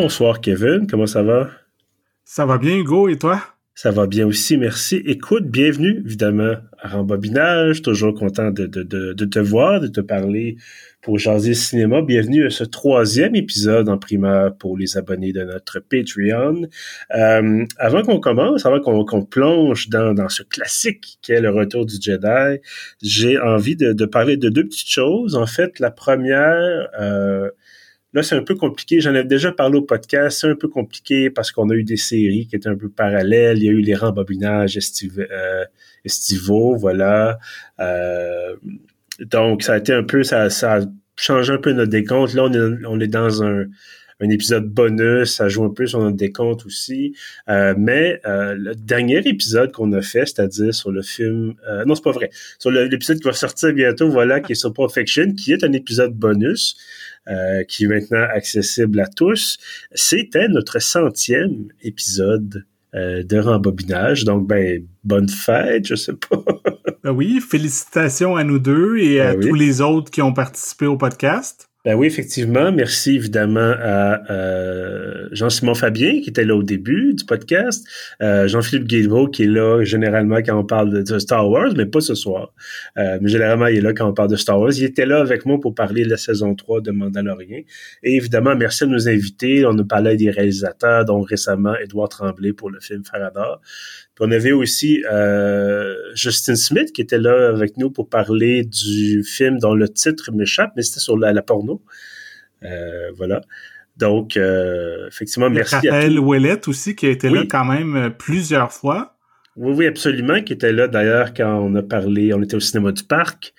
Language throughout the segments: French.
Bonsoir Kevin, comment ça va? Ça va bien Hugo, et toi? Ça va bien aussi, merci. Écoute, bienvenue évidemment à Rembobinage, toujours content de te voir, de te parler pour jaser cinéma. Bienvenue à ce 3e épisode en primeur pour les abonnés de notre Patreon. Avant qu'on commence, avant qu'on plonge dans ce classique qu'est le Retour du Jedi, j'ai envie de parler de deux petites choses. En fait, la première... Là, c'est un peu compliqué. J'en ai déjà parlé au podcast. C'est un peu compliqué parce qu'on a eu des séries qui étaient un peu parallèles. Il y a eu les rembobinages estivaux, voilà. Donc, ça a été un peu... Ça a changé un peu notre décompte. Là, on est dans un épisode bonus. Ça joue un peu sur notre décompte aussi. Mais le dernier épisode qu'on a fait, c'est-à-dire sur le film... non, c'est pas vrai. Sur l'épisode qui va sortir bientôt, voilà, qui est sur Pulp Fiction, qui est un épisode bonus... qui est maintenant accessible à tous. C'était notre 100e épisode de Rembobinage. Donc, bonne fête, je sais pas. Oui, félicitations à nous deux et à tous les autres qui ont participé au podcast. Ben oui, effectivement. Merci évidemment à Jean-Simon Fabien qui était là au début du podcast, Jean-Philippe Guilbeault qui est là généralement quand on parle de Star Wars, mais pas ce soir. Mais généralement, il est là quand on parle de Star Wars. Il était là avec moi pour parler de la saison 3 de Mandalorian. Et évidemment, merci de nous inviter. On nous parlait des réalisateurs, dont récemment Édouard Tremblay pour le film Faradar. Puis on avait aussi Justin Smith qui était là avec nous pour parler du film dont le titre m'échappe, mais c'était sur la porno. Voilà. Donc, effectivement, merci à Raphaël Ouellette aussi, qui a été là quand même plusieurs fois. Oui, absolument, qui était là d'ailleurs quand on a parlé, on était au cinéma du parc.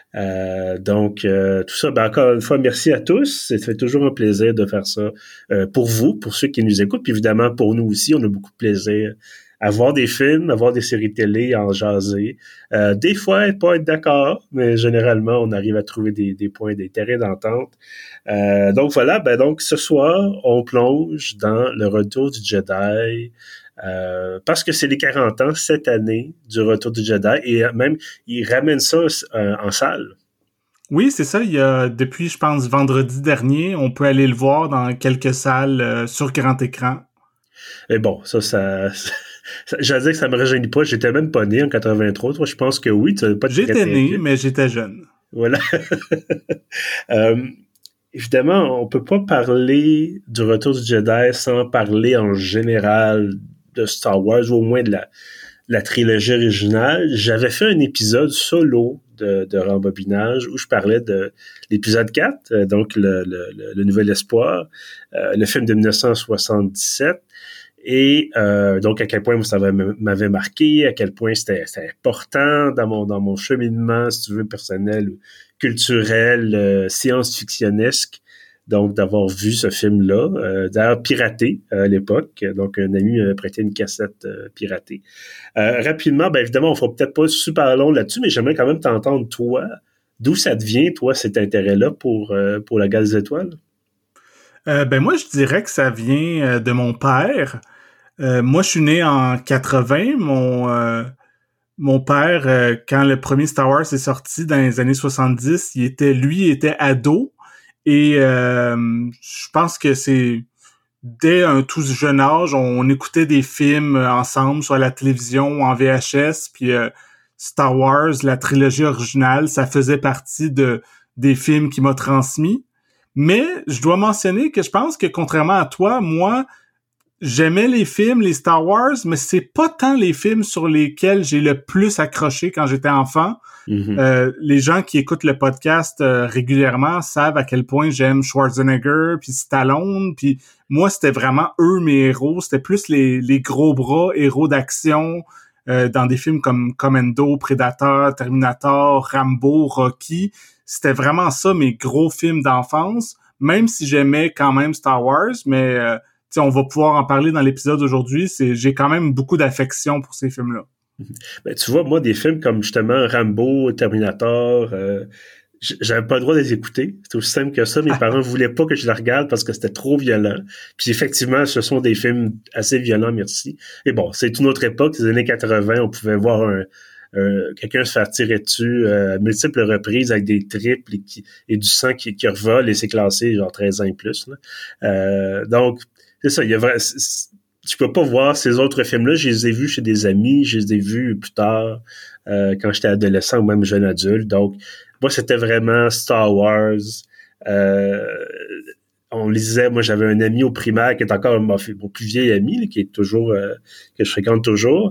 Donc, tout ça, encore une fois, merci à tous. Ça fait toujours un plaisir de faire ça pour vous, pour ceux qui nous écoutent, puis évidemment pour nous aussi, on a beaucoup de plaisir à voir des films, à voir des séries télé, à en jaser. Des fois, pas être d'accord, mais généralement, on arrive à trouver des points, des terrains d'entente. Donc voilà, donc ce soir, on plonge dans le Retour du Jedi, parce que c'est les 40 ans cette année du Retour du Jedi, et même, ils ramènent ça en salle. Oui, c'est ça. Il y a, depuis, je pense, vendredi dernier, on peut aller le voir dans quelques salles sur grand écran. Et bon, j'allais dire que ça me rajeunit pas. J'étais même pas né en 83. Toi, je pense que oui. Tu n'avais pas de J'étais né, mais j'étais jeune. Voilà. Évidemment, on peut pas parler du Retour du Jedi sans parler en général de Star Wars, ou au moins de la trilogie originale. J'avais fait un épisode solo de Rembobinage où je parlais de l'épisode 4, donc le Nouvel Espoir, le film de 1977. Et donc, à quel point ça m'avait marqué, à quel point c'était important dans mon cheminement, si tu veux, personnel, culturel, science-fictionnesque. Donc, d'avoir vu ce film-là, d'ailleurs piraté à l'époque. Donc, un ami m'avait prêté une cassette piratée. Rapidement, évidemment, on fera peut-être pas super long là-dessus, mais j'aimerais quand même t'entendre, toi, d'où ça te vient, toi, cet intérêt-là pour la Guerre des Étoiles? Moi, je dirais que ça vient de mon père. Moi, je suis né en 80. Mon père, quand le premier Star Wars est sorti dans les années 70, il était ado. Et je pense que c'est dès un tout jeune âge, on écoutait des films ensemble sur la télévision ou en VHS. Puis Star Wars, la trilogie originale, ça faisait partie des films qu'il m'a transmis. Mais je dois mentionner que je pense que contrairement à toi, moi, j'aimais les films, les Star Wars, mais c'est pas tant les films sur lesquels j'ai le plus accroché quand j'étais enfant. Mm-hmm. Les gens qui écoutent le podcast régulièrement savent à quel point j'aime Schwarzenegger puis Stallone, puis moi c'était vraiment eux mes héros, c'était plus les gros bras héros d'action dans des films comme Commando, Predator, Terminator, Rambo, Rocky. C'était vraiment ça mes gros films d'enfance, même si j'aimais quand même Star Wars, mais on va pouvoir en parler dans l'épisode d'aujourd'hui. J'ai quand même beaucoup d'affection pour ces films-là. Tu vois, moi, des films comme justement Rambo, Terminator, j'avais pas le droit de les écouter. C'est aussi simple que ça. Mes parents voulaient pas que je les regarde parce que c'était trop violent. Puis effectivement, ce sont des films assez violents, merci. Et bon, c'est une autre époque, les années 80, on pouvait voir quelqu'un se faire tirer dessus à multiples reprises avec des triples et du sang qui revole et c'est classé genre 13 ans et plus. Là. Donc, c'est ça. Je peux pas voir ces autres films-là. Je les ai vus chez des amis. Je les ai vus plus tard quand j'étais adolescent ou même jeune adulte. Donc, moi, c'était vraiment Star Wars. On lisait, moi j'avais un ami au primaire qui est encore mon plus vieil ami, là, qui est toujours que je fréquente toujours.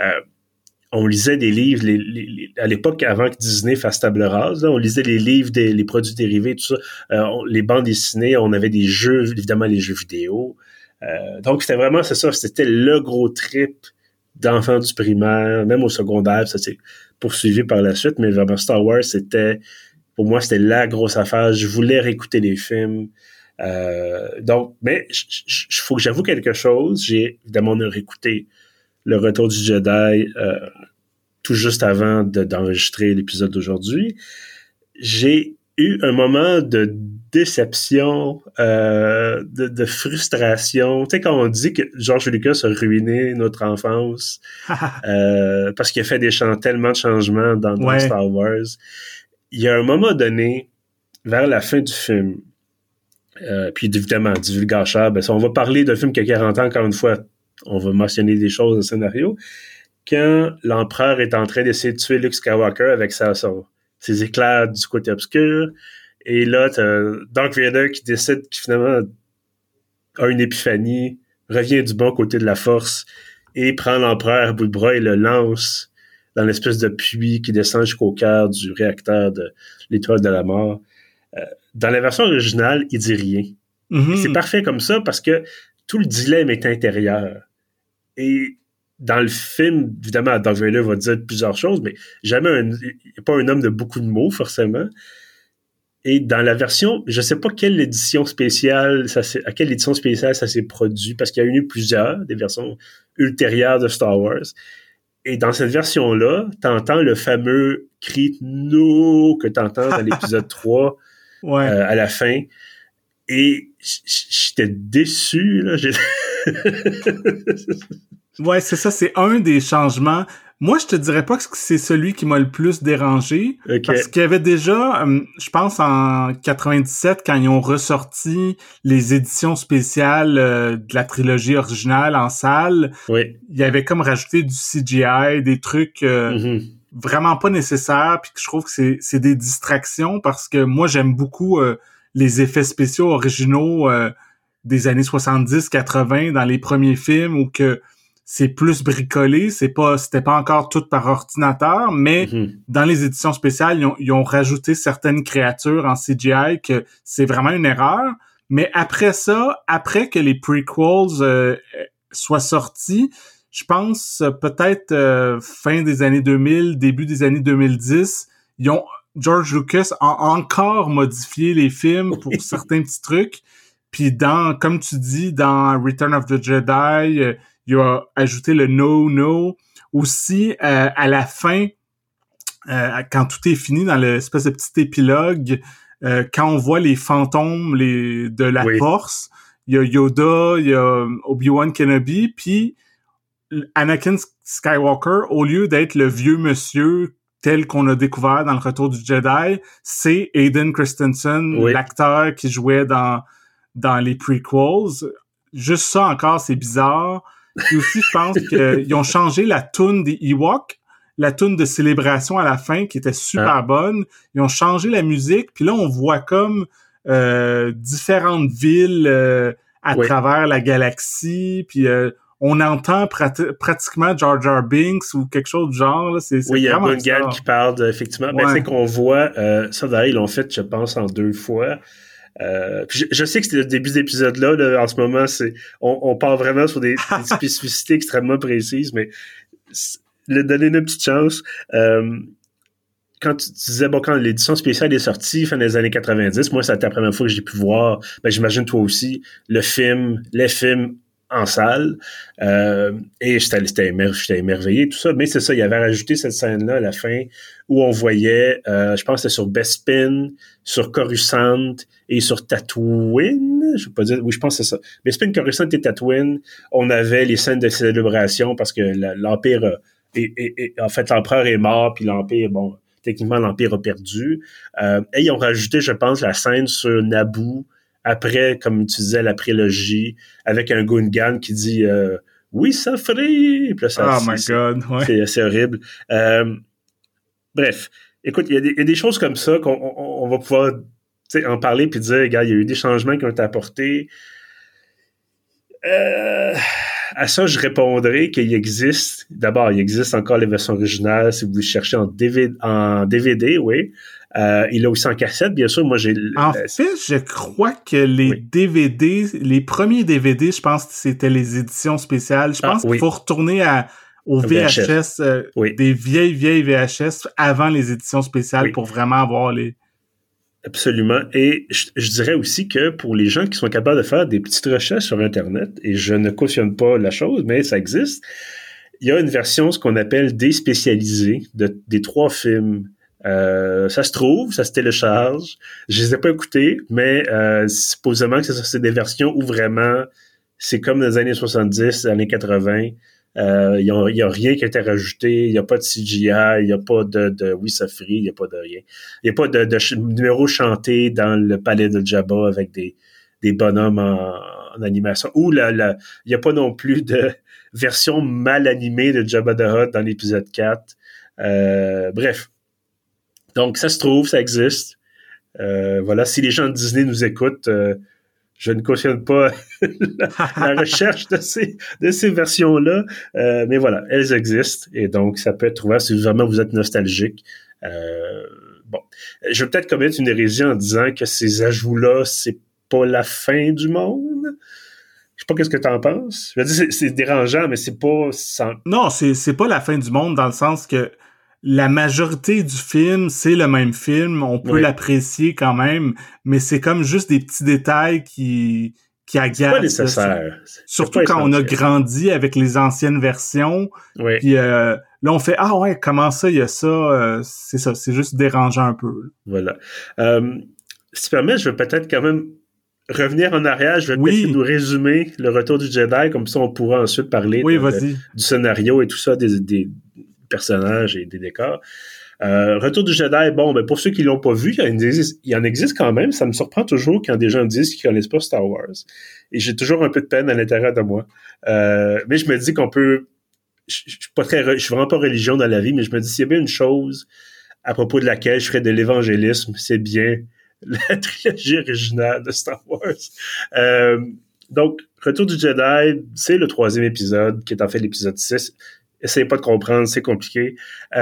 On lisait des livres à l'époque avant que Disney fasse table rase, là, on lisait les livres les produits dérivés, tout ça, les bandes dessinées, on avait des jeux, évidemment les jeux vidéo. Donc c'était vraiment c'était le gros trip d'enfants du primaire, même au secondaire, ça s'est poursuivi par la suite, mais vraiment Star Wars pour moi c'était la grosse affaire. Je voulais réécouter les films. Donc, mais faut que j'avoue quelque chose. J'ai évidemment réécouté Le Retour du Jedi tout juste avant d'enregistrer l'épisode d'aujourd'hui. J'ai eu un moment de déception, de frustration. Tu sais, quand on dit que George Lucas a ruiné notre enfance parce qu'il a fait tellement de changements dans Star Wars. Il y a un moment donné, vers la fin du film, puis évidemment, divulgateur, on va parler d'un film qui a 40 ans, encore une fois, on va mentionner des choses au scénario. Quand l'empereur est en train d'essayer de tuer Luke Skywalker avec ses éclairs du côté obscur, et là, t'as Darth Vader qui décide qui finalement a une épiphanie, revient du bon côté de la force, et prend l'empereur à bout de bras et le lance dans l'espèce de puits qui descend jusqu'au cœur du réacteur de l'étoile de la mort. Dans la version originale, il dit rien. Mm-hmm. C'est parfait comme ça parce que tout le dilemme est intérieur. Et dans le film, évidemment, Darth Vader va dire plusieurs choses, mais jamais il n'est pas un homme de beaucoup de mots, forcément. Et dans la version, je ne sais pas à quelle édition spéciale ça s'est produit, parce qu'il y a eu plusieurs, des versions ultérieures de Star Wars. Et dans cette version-là, t'entends le fameux cri « No » que t'entends dans l'épisode 3 à la fin. Et j'étais déçu, là. Ouais, c'est ça, c'est un des changements. Moi, je te dirais pas que c'est celui qui m'a le plus dérangé, parce qu'il y avait déjà, je pense en 97, quand ils ont ressorti les éditions spéciales de la trilogie originale en salle, il y avait comme rajouté du CGI, des trucs vraiment pas nécessaires, puis que je trouve que c'est des distractions, parce que moi, j'aime beaucoup les effets spéciaux originaux des années 70-80 dans les premiers films, où que c'est plus bricolé, c'était pas encore tout par ordinateur, mais dans les éditions spéciales, ils ont rajouté certaines créatures en CGI que c'est vraiment une erreur. Mais après ça, après que les prequels soient sortis, je pense peut-être fin des années 2000, début des années 2010, George Lucas a encore modifié les films pour certains petits trucs. Puis comme tu dis, dans Return of the Jedi, il a ajouté le no. Aussi, à la fin, quand tout est fini, dans l'espèce de petit épilogue, quand on voit les fantômes de la Force, il y a Yoda, il y a Obi-Wan Kenobi, puis Anakin Skywalker, au lieu d'être le vieux monsieur tel qu'on a découvert dans le Retour du Jedi, c'est Hayden Christensen, l'acteur qui jouait dans les prequels. Juste ça encore, c'est bizarre. Et aussi, je pense qu'ils ont changé la toune des Ewoks, la toune de célébration à la fin, qui était super bonne. Ils ont changé la musique, puis là, on voit comme différentes villes à travers la galaxie, puis on entend pratiquement Jar Jar Binks ou quelque chose du genre. Là. C'est il y a Gungan qui parle, effectivement. Ben, c'est qu'on voit, ça d'ailleurs, ils l'ont fait, je pense, en 2 fois. Je sais que c'est le début d'épisode là, en ce moment, on part vraiment sur des spécificités extrêmement précises, mais donner une petite chance. Quand tu disais, quand l'édition spéciale est sortie, fin des années 90, moi, c'était la première fois que j'ai pu voir, j'imagine toi aussi, les films en salle, et j'étais émerveillé, tout ça, mais c'est ça, il avait rajouté cette scène-là à la fin, où on voyait, je pense que c'était sur Bespin, sur Coruscant, et sur Tatooine, je vais pas dire, oui, je pense que c'est ça. Bespin, Coruscant et Tatooine, on avait les scènes de célébration, parce que l'Empire et en fait, l'empereur est mort, puis l'Empire, bon, techniquement, l'Empire a perdu. Et ils ont rajouté, je pense, la scène sur Naboo, après, comme tu disais, la prélogie, avec un Gungan qui dit oui, ça ferait. Puis là, oh my God, ouais. C'est horrible. Bref, écoute, il y a des choses comme ça qu'on va pouvoir en parler puis dire, regarde, il y a eu des changements qui ont été apportés. À ça, je répondrai qu'il existe. D'abord, il existe encore les versions originales si vous les cherchez en DVD, oui. Il a aussi en cassette, bien sûr. Moi, En fait, je crois que les DVD, les premiers DVD, je pense que c'était les éditions spéciales. Je pense qu'il faut retourner au VHS, des vieilles VHS avant les éditions spéciales pour vraiment avoir les... Absolument. Et je dirais aussi que pour les gens qui sont capables de faire des petites recherches sur Internet, et je ne cautionne pas la chose, mais ça existe, il y a une version, ce qu'on appelle déspécialisée des 3 films. Ça se trouve, ça se télécharge. Je les ai pas écoutés, mais supposément que c'est des versions où vraiment c'est comme dans les années 70, années 80. Il y a rien qui a été rajouté, il y a pas de CGI, il y a pas de Wisafri, il y a pas de rien. Il y a pas de numéro chanté dans le palais de Jabba avec des bonhommes en animation. Ou il y a pas non plus de version mal animée de Jabba the Hutt dans l'épisode 4. Bref. Donc, ça se trouve, ça existe. Voilà, si les gens de Disney nous écoutent, je ne cautionne pas la recherche de ces versions-là, mais voilà, elles existent, et donc ça peut être trouvable si vraiment vous êtes nostalgique. Bon, je vais peut-être commettre une hérésie en disant que ces ajouts-là, c'est pas la fin du monde. Je sais pas qu'est-ce que t'en penses. Je veux dire, c'est dérangeant, mais c'est pas... Non, c'est pas la fin du monde dans le sens que la majorité du film, c'est le même film. On peut l'apprécier quand même, mais c'est comme juste des petits détails qui agacent. C'est pas nécessaire. Surtout quand on a grandi avec les anciennes versions. Oui. Puis là, on fait « Ah ouais, comment ça, il y a ça? » C'est ça, c'est juste dérangeant un peu. Voilà. Si tu permets, je vais peut-être quand même revenir en arrière. Je vais peut-être nous résumer le Retour du Jedi, comme ça on pourra ensuite parler du scénario et tout ça, des personnages et des décors. Retour du Jedi, bon, ben pour ceux qui l'ont pas vu, il en existe quand même. Ça me surprend toujours quand des gens disent qu'ils connaissent pas Star Wars. Et j'ai toujours un peu de peine à l'intérieur de moi. Mais je me dis qu'on peut... Je suis vraiment pas religion dans la vie, mais je me dis s'il y a bien une chose à propos de laquelle je ferais de l'évangélisme, c'est bien la trilogie originale de Star Wars. Donc, Retour du Jedi, c'est le 3e épisode, qui est en fait l'épisode 6. Essayez pas de comprendre, c'est compliqué.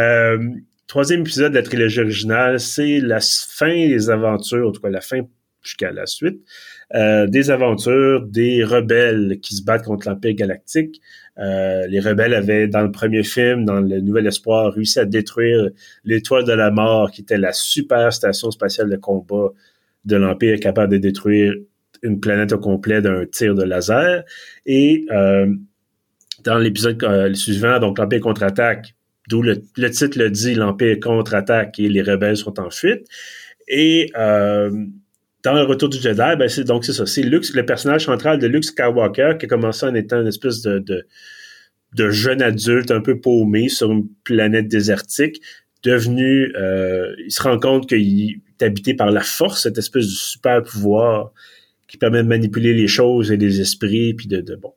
3e épisode de la trilogie originale, c'est la fin des aventures, en tout cas la fin jusqu'à la suite, des aventures des rebelles qui se battent contre l'Empire galactique. Les rebelles avaient, dans le premier film, dans le Nouvel Espoir, réussi à détruire l'Étoile de la Mort, qui était la super station spatiale de combat de l'Empire, capable de détruire une planète au complet d'un tir de laser. Et dans l'épisode suivant, donc l'Empire contre-attaque, d'où le titre le dit, l'Empire contre-attaque et les rebelles sont en fuite. Et dans le Retour du Jedi, ben c'est ça. C'est Luke, le personnage central de Luke Skywalker, qui a commencé en étant une espèce de jeune adulte un peu paumé sur une planète désertique, devenu... il se rend compte qu'il est habité par la force, cette espèce de super pouvoir qui permet de manipuler les choses et les esprits, puis bon...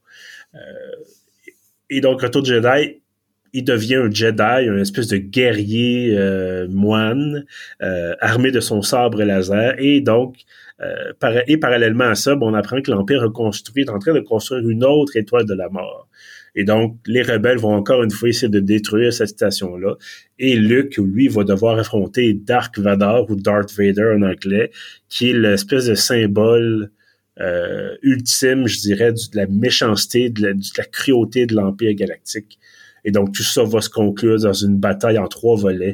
et donc, Retour du Jedi, il devient un Jedi, une espèce de guerrier moine, armé de son sabre laser. Et donc, parallèlement à ça, on apprend que l'Empire est en train de construire une autre étoile de la mort. Et donc, les rebelles vont encore une fois essayer de détruire cette station-là. Et Luke, lui, va devoir affronter Dark Vador, ou Darth Vader en anglais, qui est l'espèce de symbole ultime, je dirais, de la méchanceté, de la cruauté de l'Empire galactique. Et donc, tout ça va se conclure dans une bataille en 3 volets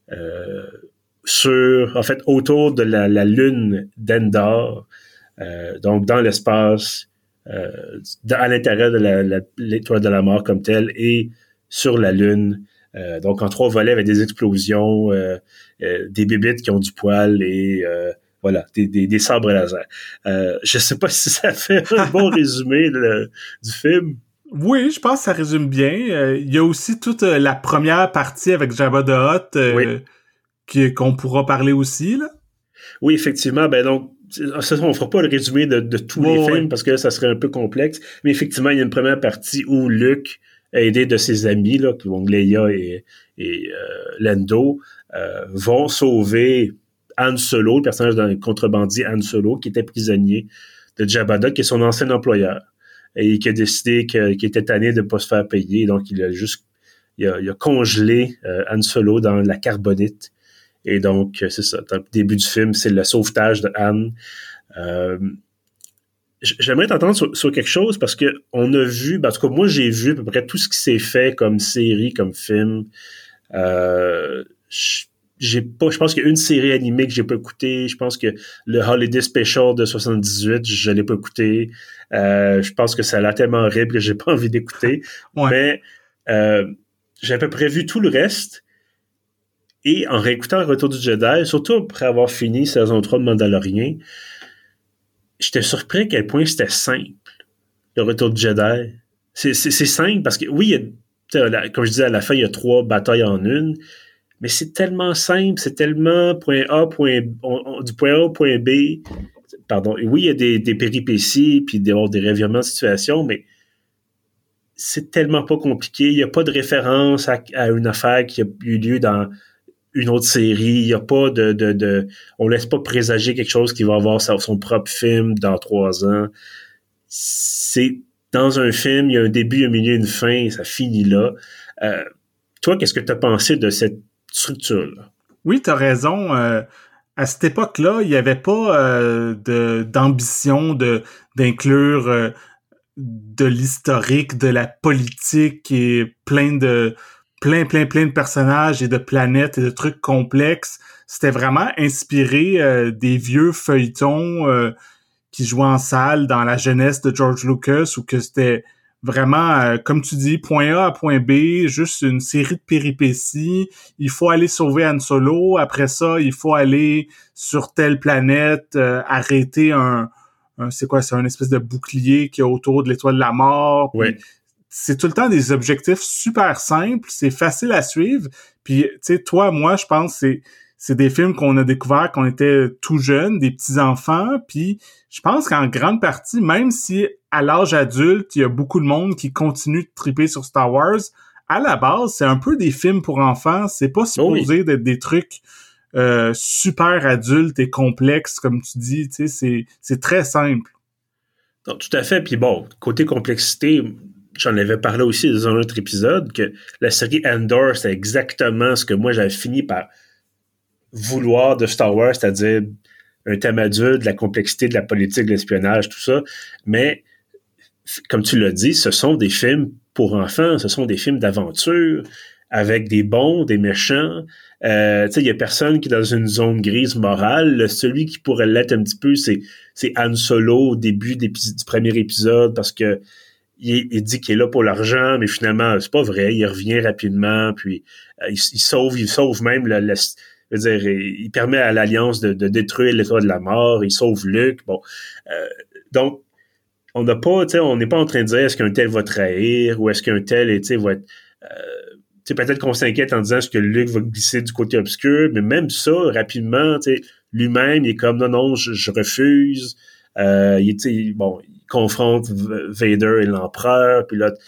autour de la lune d'Endor, donc dans l'espace, à l'intérieur de l'étoile de la mort comme telle, et sur la lune. Donc, en 3 volets avec des explosions, des bébites qui ont du poil et... voilà, des sabres laser. Je sais pas si ça fait un bon résumé du film. Oui, je pense que ça résume bien. Il y a aussi toute la première partie avec Jabba the Hutt qu'on pourra parler aussi, là. Oui, effectivement. Ben donc, on fera pas le résumé de tous les films parce que ça serait un peu complexe. Mais effectivement, il y a une première partie où Luke, aidé de ses amis, là, donc Leia et Lando, vont sauver Han Solo, le personnage d'un contrebandier Han Solo, qui était prisonnier de Jabba the Hutt, qui est son ancien employeur. Et qui a décidé qu'il était tanné de ne pas se faire payer. Donc, il a congelé Han Solo dans la carbonite. Et donc, c'est ça. Dans le début du film, c'est le sauvetage de Han. J'aimerais t'entendre sur quelque chose parce que on a vu, en tout cas, moi, j'ai vu à peu près tout ce qui s'est fait comme série, comme film. Je pense qu'il y a une série animée que j'ai pas écoutée. Je pense que le Holiday Special de 78, je l'ai pas écouté. Je pense que ça a l'air tellement horrible que j'ai pas envie d'écouter. Ouais. Mais j'ai à peu près vu tout le reste. Et en réécoutant le Retour du Jedi, surtout après avoir fini saison 3 de Mandalorian, j'étais surpris à quel point c'était simple, le Retour du Jedi. C'est simple parce que, oui, comme je disais, à la fin, il y a 3 batailles en une, mais c'est tellement simple, c'est tellement point A, du point A au point B. Pardon. Oui, il y a des péripéties, puis des revirements de situation, mais c'est tellement pas compliqué. Il n'y a pas de référence à une affaire qui a eu lieu dans une autre série. Il n'y a pas on laisse pas présager quelque chose qui va avoir son propre film dans 3 ans. C'est dans un film, il y a un début, un milieu, une fin, et ça finit là. Toi, qu'est-ce que tu as pensé de cette structure-là? Oui, t'as raison. À cette époque-là, il n'y avait pas d'ambition d'inclure de l'historique, de la politique et plein de personnages et de planètes et de trucs complexes. C'était vraiment inspiré des vieux feuilletons qui jouaient en salle dans la jeunesse de George Lucas, où que c'était vraiment, comme tu dis, point A à point B, juste une série de péripéties. Il faut aller sauver Han Solo. Après ça, il faut aller sur telle planète, arrêter c'est quoi? C'est un espèce de bouclier qui est autour de l'étoile de la mort. Oui. C'est tout le temps des objectifs super simples, c'est facile à suivre. Puis, tu sais, toi, moi, je pense que c'est des films qu'on a découverts quand on était tout jeunes, des petits-enfants. Puis, je pense qu'en grande partie, même si à l'âge adulte, il y a beaucoup de monde qui continue de triper sur Star Wars, à la base, c'est un peu des films pour enfants. C'est pas supposé d'être des trucs super adultes et complexes, comme tu dis. Tu sais, c'est très simple. Non, tout à fait. Puis bon, côté complexité, j'en avais parlé aussi dans un autre épisode, que la série Andor, c'est exactement ce que moi j'avais fini par vouloir de Star Wars, c'est-à-dire un thème adulte, de la complexité, de la politique, de l'espionnage, tout ça. Mais, comme tu l'as dit, ce sont des films pour enfants, ce sont des films d'aventure, avec des bons, des méchants. Tu sais, il y a personne qui est dans une zone grise morale. Celui qui pourrait l'être un petit peu, c'est Han Solo au début du premier épisode, parce que il dit qu'il est là pour l'argent, mais finalement, c'est pas vrai. Il revient rapidement, puis il sauve même je veux dire, il permet à l'Alliance de détruire l'étoile de la mort, il sauve Luke. Bon. Donc, on n'est pas en train de dire est-ce qu'un tel va trahir ou est-ce qu'un tel va être. Peut-être qu'on s'inquiète en disant est-ce que Luke va glisser du côté obscur, mais même ça, rapidement, lui-même, il est comme non, je refuse. Il confronte Vader et l'empereur, puis là,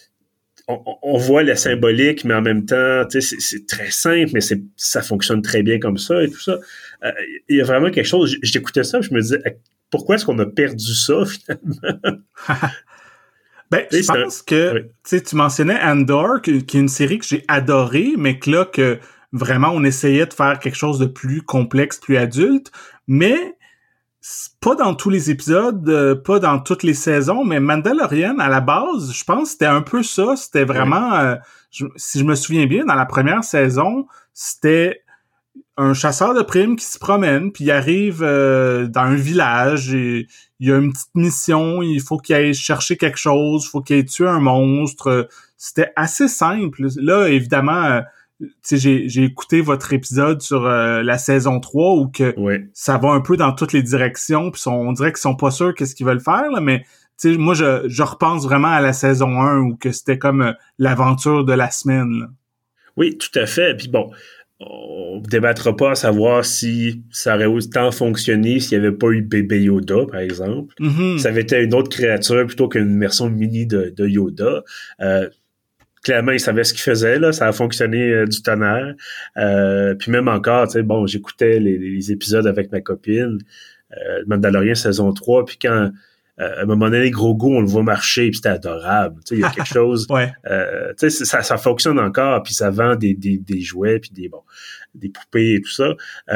on voit la symbolique, mais en même temps, c'est très simple, mais ça fonctionne très bien comme ça et tout ça. Il y a vraiment quelque chose, j'écoutais ça, je me disais, pourquoi est-ce qu'on a perdu ça, finalement? Ben, je pense que, tu mentionnais Andor, qui est une série que j'ai adorée, mais que là, que vraiment, on essayait de faire quelque chose de plus complexe, plus adulte, mais pas dans tous les épisodes, pas dans toutes les saisons, mais Mandalorian, à la base, je pense que c'était un peu ça. C'était vraiment, si je me souviens bien, dans la première saison, c'était un chasseur de primes qui se promène, puis il arrive dans un village, et il y a une petite mission, il faut qu'il aille chercher quelque chose, il faut qu'il aille tuer un monstre. C'était assez simple. Là, évidemment, j'ai écouté votre épisode sur la saison 3 où que ça va un peu dans toutes les directions, puis on dirait qu'ils sont pas sûrs qu'est-ce qu'ils veulent faire, là, mais tu sais, moi, je repense vraiment à la saison 1 où que c'était comme l'aventure de la semaine, là. Oui, tout à fait. Puis bon, on ne débattra pas à savoir si ça aurait autant fonctionné s'il n'y avait pas eu bébé Yoda, par exemple. Mm-hmm. Ça avait été une autre créature plutôt qu'une version mini de Yoda. Clairement, il savait ce qu'il faisait, là. Ça a fonctionné du tonnerre. Puis même encore, tu sais, bon, j'écoutais les épisodes avec ma copine, Mandalorian saison 3, puis quand à un moment donné, Grogu, on le voit marcher, puis c'était adorable. Tu sais, il y a quelque chose. Ouais. Tu sais, ça fonctionne encore, puis ça vend des jouets, puis des poupées et tout ça.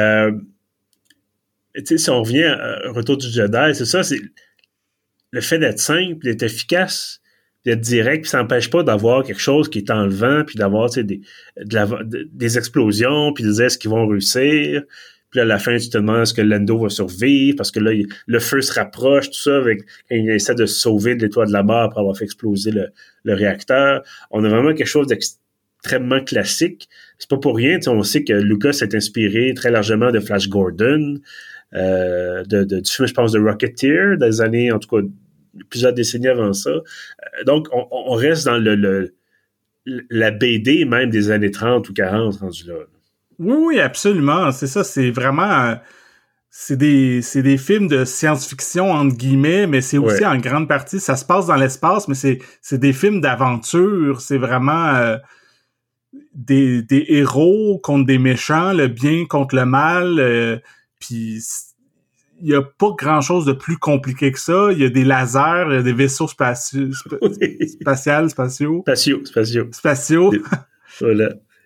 Tu sais, si on revient à Retour du Jedi, c'est ça, c'est le fait d'être simple, d'être efficace, d'être direct, puis ça n'empêche pas d'avoir quelque chose qui est enlevant, puis d'avoir, tu sais, des explosions, puis de dire est-ce qu'ils vont réussir. Puis là, à la fin, tu te demandes est-ce que Lando va survivre, parce que là, le feu se rapproche, tout ça, avec quand il essaie de se sauver de l'étoile de la mort après avoir fait exploser le réacteur. On a vraiment quelque chose d'extrêmement classique. C'est pas pour rien, on sait que Lucas s'est inspiré très largement de Flash Gordon, du film, je pense, de Rocketeer, des années, en tout cas, plusieurs décennies avant ça. Donc, on reste dans la BD même des années 30 ou 40 rendu là. Oui, absolument. C'est ça, c'est vraiment... c'est des films de science-fiction, entre guillemets, mais c'est aussi en grande partie... Ça se passe dans l'espace, mais c'est des films d'aventure. C'est vraiment des héros contre des méchants, le bien contre le mal. Puis il y a pas grand-chose de plus compliqué que ça. Il y a des lasers, il y a des vaisseaux spatiaux. Voilà.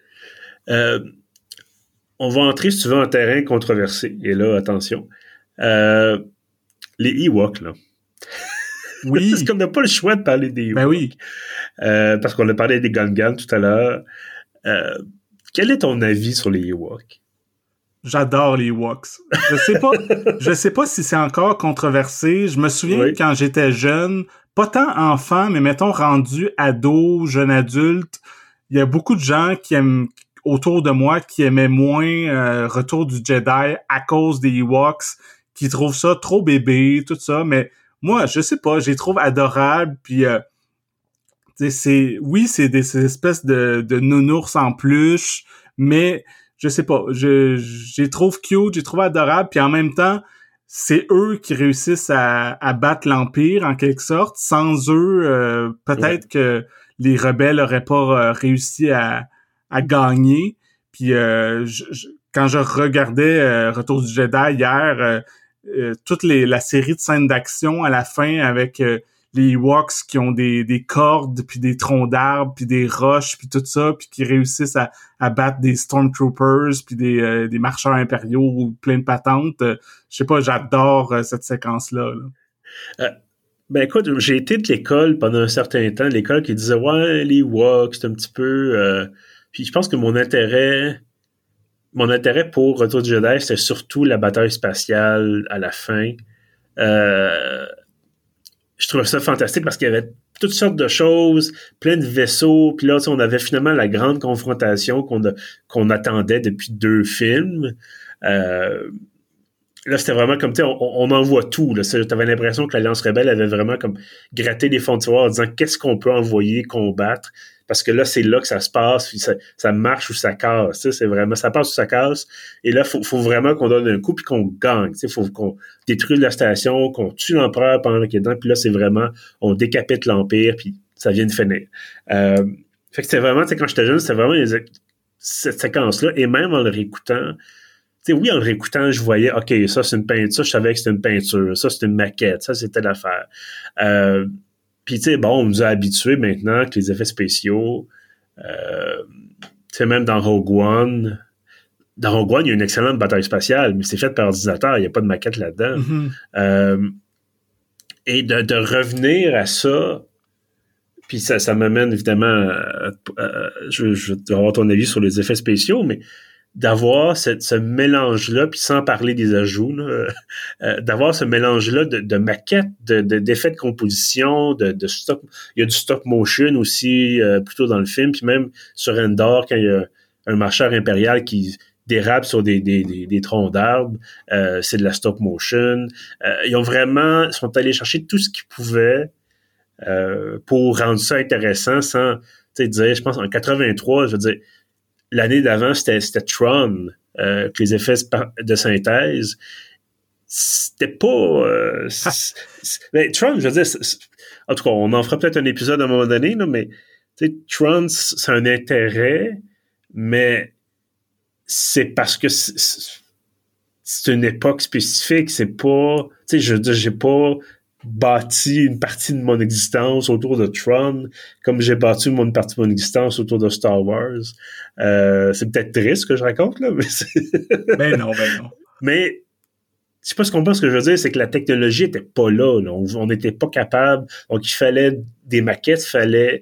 On va entrer, si tu veux, en terrain controversé. Et là, attention. Les Ewoks, là. Oui. Parce qu'on n'a pas le choix de parler des Ewoks. Ben oui. Parce qu'on a parlé des Gungans tout à l'heure. Quel est ton avis sur les Ewoks? J'adore les Ewoks. Je sais pas si c'est encore controversé. Je me souviens quand j'étais jeune, pas tant enfant, mais mettons rendu ado, jeune adulte, il y a beaucoup de gens qui aiment autour de moi qui aimaient moins Retour du Jedi à cause des Ewoks, qui trouvent ça trop bébé, tout ça, mais moi, je sais pas, je les trouve adorables, puis c'est des espèces de nounours en peluche, mais je sais pas, je les trouve cute, je les trouve adorables, puis en même temps, c'est eux qui réussissent à battre l'Empire, en quelque sorte. Sans eux, peut-être que les rebelles auraient pas réussi à gagner. Puis quand je regardais Retour du Jedi hier, toute la série de scènes d'action à la fin avec les Ewoks qui ont des cordes, puis des troncs d'arbres, puis des roches, puis tout ça, puis qui réussissent à battre des Stormtroopers, puis des marcheurs impériaux ou plein de patentes. Je sais pas, j'adore cette séquence-là. Ben écoute, j'ai été de l'école pendant un certain temps, l'école qui disait « Ouais, les Ewoks, c'est un petit peu... Puis je pense que mon intérêt pour Retour du Jedi, c'était surtout la bataille spatiale à la fin. Je trouvais ça fantastique parce qu'il y avait toutes sortes de choses, plein de vaisseaux, puis là, on avait finalement la grande confrontation qu'on attendait depuis 2 films. Là, c'était vraiment comme, tu sais, on envoie tout. T'avais l'impression que l'Alliance rebelle avait vraiment comme gratté les fonds de tiroir en disant qu'est-ce qu'on peut envoyer combattre. Parce que là, c'est là que ça se passe, puis ça marche ou ça casse. Tu sais, c'est vraiment, ça passe ou ça casse. Et là, faut vraiment qu'on donne un coup puis qu'on gagne. Tu sais, faut qu'on détruise la station, qu'on tue l'empereur pendant qu'il est dedans. Puis là, c'est vraiment, on décapite l'Empire, puis ça vient de finir. Fait que c'était vraiment, tu sais, quand j'étais jeune, c'était vraiment cette séquence-là. Et même en le réécoutant, tu sais, oui, en le réécoutant, je voyais, OK, ça, c'est une peinture. Je savais que c'était une peinture. Ça, c'était une maquette. Ça, c'était l'affaire. Puis, tu sais, bon, on nous a habitués maintenant que les effets spéciaux, tu sais, même dans Rogue One, il y a une excellente bataille spatiale, mais c'est fait par ordinateur, il n'y a pas de maquette là-dedans. Mm-hmm. Et de revenir à ça, puis ça m'amène évidemment, je vais avoir ton avis sur les effets spéciaux, mais d'avoir ce mélange-là, puis sans parler des ajouts, là, d'avoir ce mélange-là de maquettes, d'effets de composition, de stop. Il y a du stop motion aussi, plutôt dans le film, puis même sur Endor, quand il y a un marcheur impérial qui dérapent sur des troncs d'arbres. C'est de la stop motion. Ils sont allés chercher tout ce qu'ils pouvaient pour rendre ça intéressant sans, dire, je pense en 83, je veux dire, l'année d'avant, c'était Tron, que les effets de synthèse. C'était pas... mais Tron, je veux dire, en tout cas, on en fera peut-être un épisode à un moment donné, là, mais Tron, c'est un intérêt, mais c'est parce que c'est une époque spécifique, c'est pas... Tu sais, je veux dire, j'ai pas bâti une partie de mon existence autour de Tron comme j'ai bâti une partie de mon existence autour de Star Wars. C'est peut-être triste ce que je raconte, là, mais Ben non. Mais je sais pas ce qu'on pense, ce que je veux dire, c'est que la technologie était pas là. On n'était pas capable. Donc, il fallait des maquettes, il fallait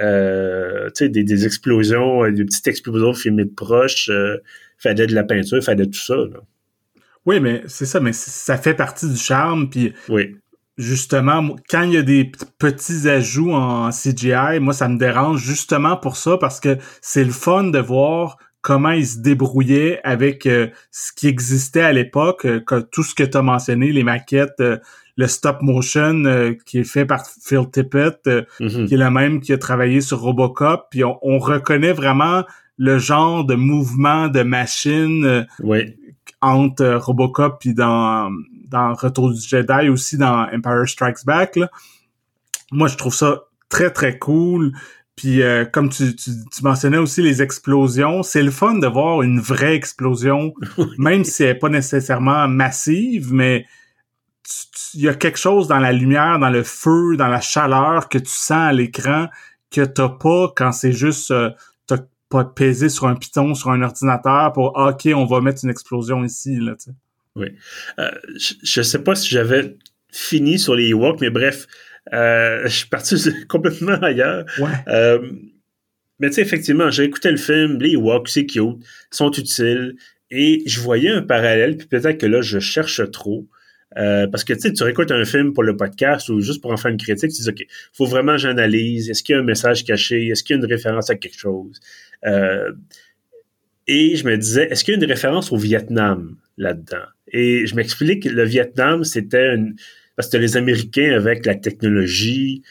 des explosions, des petites explosions filmées de proche, il fallait de la peinture, il fallait tout ça. Là. Oui, mais c'est ça, mais ça fait partie du charme, puis oui. Justement, quand il y a des petits ajouts en CGI, moi, ça me dérange justement pour ça, parce que c'est le fun de voir comment ils se débrouillaient avec ce qui existait à l'époque, tout ce que tu as mentionné, les maquettes, le stop motion qui est fait par Phil Tippett, qui est le même qui a travaillé sur Robocop, puis on reconnaît vraiment le genre de mouvement de machine entre Robocop puis dans Retour du Jedi, aussi dans Empire Strikes Back, là. Moi, je trouve ça très, très cool. Puis, comme tu mentionnais aussi les explosions, c'est le fun de voir une vraie explosion, même si elle n'est pas nécessairement massive, mais il y a quelque chose dans la lumière, dans le feu, dans la chaleur que tu sens à l'écran que t'as pas quand c'est juste... t'as pas pesé sur un piton, sur un ordinateur pour « OK, on va mettre une explosion ici », là, tu sais. Oui. Je sais pas si j'avais fini sur les Ewoks, mais bref, je suis parti complètement ailleurs. Ouais. Mais tu sais, effectivement, j'ai écouté le film, les Ewoks, c'est cute, sont utiles, et je voyais un parallèle, puis peut-être que là, je cherche trop, parce que tu sais, tu réécoutes un film pour le podcast ou juste pour en faire une critique, tu dis, OK, faut vraiment que j'analyse, est-ce qu'il y a un message caché, est-ce qu'il y a une référence à quelque chose? Et je me disais, est-ce qu'il y a une référence au Vietnam là-dedans? Et je m'explique, le Vietnam, parce que les Américains avec la technologie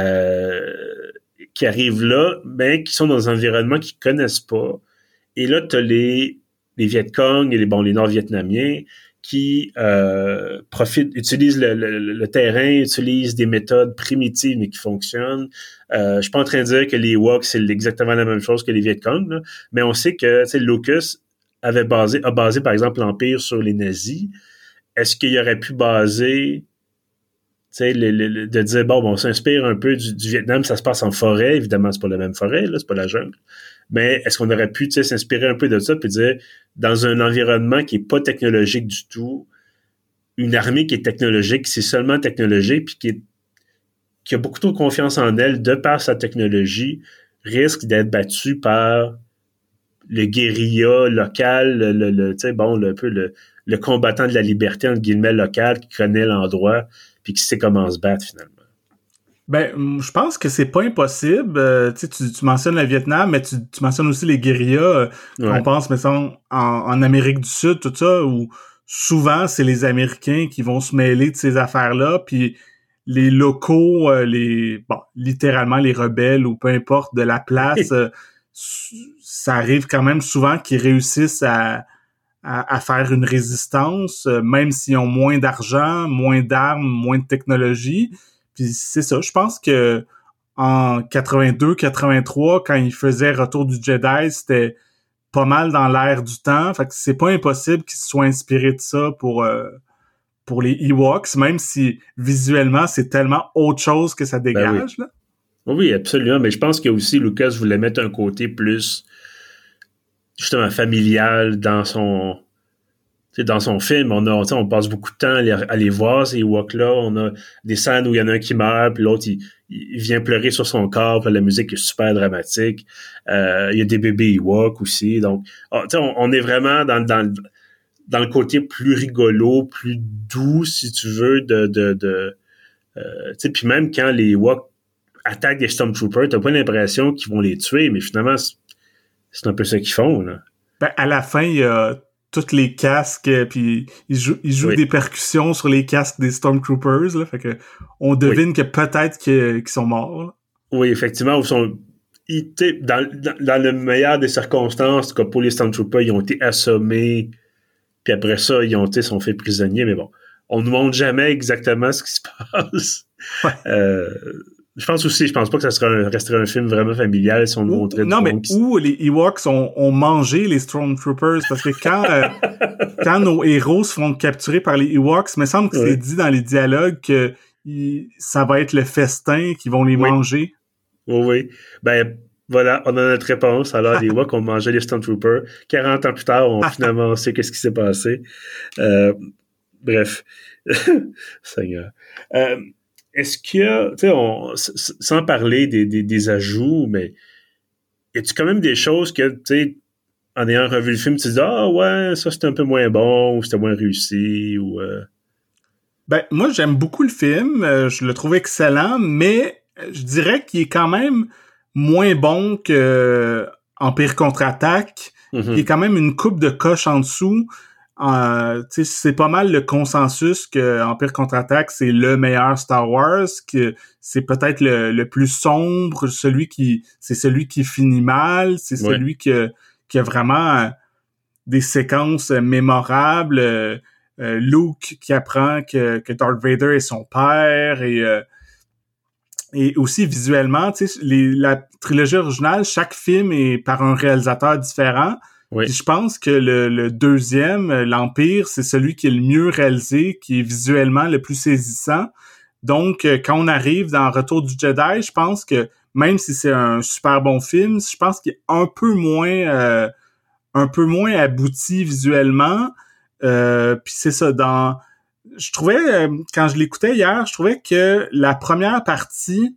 qui arrivent là, mais qui sont dans un environnement qu'ils connaissent pas. Et là, tu as les Viet Cong et les Nord-Vietnamiens qui utilisent le terrain, utilisent des méthodes primitives mais qui fonctionnent. Je suis pas en train de dire que les Ewoks, c'est exactement la même chose que les Viet Cong, là, mais on sait que Lucas a basé, par exemple, l'Empire sur les nazis. Est-ce qu'il aurait pu baser, de dire, bon, on s'inspire un peu du Vietnam, ça se passe en forêt, évidemment, c'est pas la même forêt, là, c'est pas la jungle, mais est-ce qu'on aurait pu, s'inspirer un peu de ça, puis dire, dans un environnement qui est pas technologique du tout, une armée qui est technologique, c'est seulement technologique, puis qui a beaucoup trop confiance en elle, de par sa technologie, risque d'être battue par le guérilla local, le combattant de la liberté, entre guillemets, local, qui connaît l'endroit, puis qui sait comment se battre, finalement. Ben, je pense que c'est pas impossible. Tu mentionnes le Vietnam, mais tu mentionnes aussi les guérillas. On pense, mettons, en Amérique du Sud, tout ça, où souvent, c'est les Américains qui vont se mêler de ces affaires-là, puis les locaux, littéralement les rebelles, ou peu importe, de la place, ça arrive quand même souvent qu'ils réussissent à faire une résistance, même s'ils ont moins d'argent, moins d'armes, moins de technologie. Puis c'est ça, je pense que en 82-83, quand ils faisaient Retour du Jedi, c'était pas mal dans l'air du temps. Fait que c'est pas impossible qu'ils se soient inspirés de ça pour les Ewoks, même si visuellement, c'est tellement autre chose que ça dégage. Ben oui. Oui, absolument. Mais je pense que aussi Lucas voulait mettre un côté plus justement familial dans son film. On passe beaucoup de temps à les voir, ces Ewoks-là. On a des scènes où il y en a un qui meurt, puis l'autre, il vient pleurer sur son corps, puis la musique est super dramatique. Il y a des bébés Ewoks aussi. Donc, on est vraiment dans le côté plus rigolo, plus doux, si tu veux, puis même quand les Ewoks attaquent des Stormtroopers, t'as pas l'impression qu'ils vont les tuer, mais finalement, c'est un peu ça qu'ils font, là. Ben, à la fin, il y a tous les casques, puis ils jouent des percussions sur les casques des Stormtroopers, là, fait que on devine que peut-être qu'ils sont morts. Là. Oui, effectivement, dans le meilleur des circonstances, en tout cas pour les Stormtroopers, ils ont été assommés, puis après ça, ils sont fait prisonniers, mais bon, on ne montre jamais exactement ce qui se passe. Ouais. Je pense pas que ça resterait un film vraiment familial si on nous montrait non, mais où les Ewoks ont mangé les Stormtroopers, parce que quand nos héros se font capturer par les Ewoks, il me semble que c'est dit dans les dialogues que ça va être le festin qu'ils vont les manger. Oui. Ben, voilà, on a notre réponse. Alors, les Ewoks ont mangé les Stormtroopers. 40 ans plus tard, finalement, on sait qu'est-ce qui s'est passé. Bref. Seigneur. Est-ce qu'il y a, tu sais, sans parler des ajouts, mais y a-tu quand même des choses que, tu sais, en ayant revu le film, tu te dis, ah ouais, ça c'était un peu moins bon, ou c'était moins réussi, ou... Ben, moi, j'aime beaucoup le film, je le trouve excellent, mais je dirais qu'il est quand même moins bon que Empire contre-attaque. Il y a quand même une coupe de coche en dessous. C'est pas mal le consensus que Empire contre-attaque, c'est le meilleur Star Wars, que c'est peut-être le plus sombre, c'est celui qui finit mal, c'est celui qui a vraiment des séquences mémorables. Luke qui apprend que Darth Vader est son père, et aussi visuellement, tu sais, la trilogie originale, chaque film est par un réalisateur différent. Oui. Puis je pense que le deuxième, l'Empire, c'est celui qui est le mieux réalisé, qui est visuellement le plus saisissant. Donc, quand on arrive dans Retour du Jedi, je pense que même si c'est un super bon film, je pense qu'il est un peu moins abouti visuellement. Puis c'est ça, je trouvais, quand je l'écoutais hier, je trouvais que la première partie,